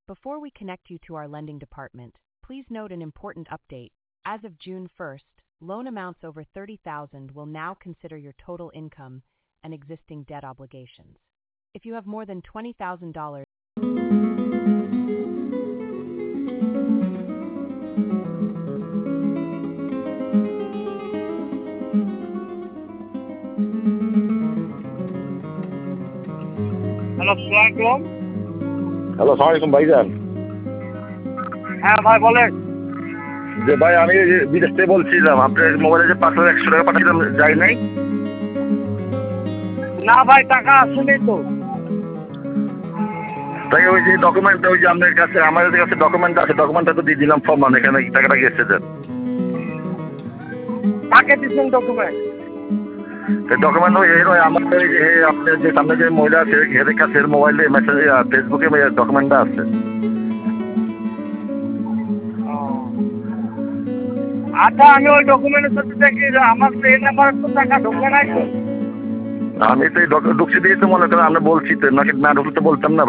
Before we connect you to our lending department, please note an important update. As of June 1st, loan amounts over $30,000 will now consider your total income and existing debt obligations. If you have more than $20,000, hello, আসসালামু আলাইকুম। Hello, আসসালামু আলাইকুম ভাইজান। হ্যাঁ ভাই বলেন। যে ভাই আমি এই যে বিদেশ থেকে বলছিলাম, আপনার মোবাইলে যে 5,100 টাকা পাঠিয়েছিলাম যায় নাই? না ভাই, টাকা আসেনি তো। তাই ওই যে ডকুমেন্টটা, ওই যে আপনার কাছে আমাদের কাছে ডকুমেন্ট আছে, ডকুমেন্টটা তো দিয়ে দিলাম ফর্ম, এখানে টাকাটা গেছে দেন। কাকে দিচ্ছেন ডকুমেন্ট? ডকুমেন্ট ওই আমাদের ওই যে আপনার যে সামনে যে মহিলা আছে এদের কাছে মোবাইলে মেসেজ, ফেসবুকে ডকুমেন্টটা আছে। আচ্ছা, আমি ওই ডকুমেন্টের সাথে দেখি আমার তো এই নাম্বারে তো টাকা ঢোকে নাই তো। আমি তো এই ঢুকছি দিয়েছি মনে করেন, আমরা বলছি তো, নাকি না ঢুকলে তো বলতাম না।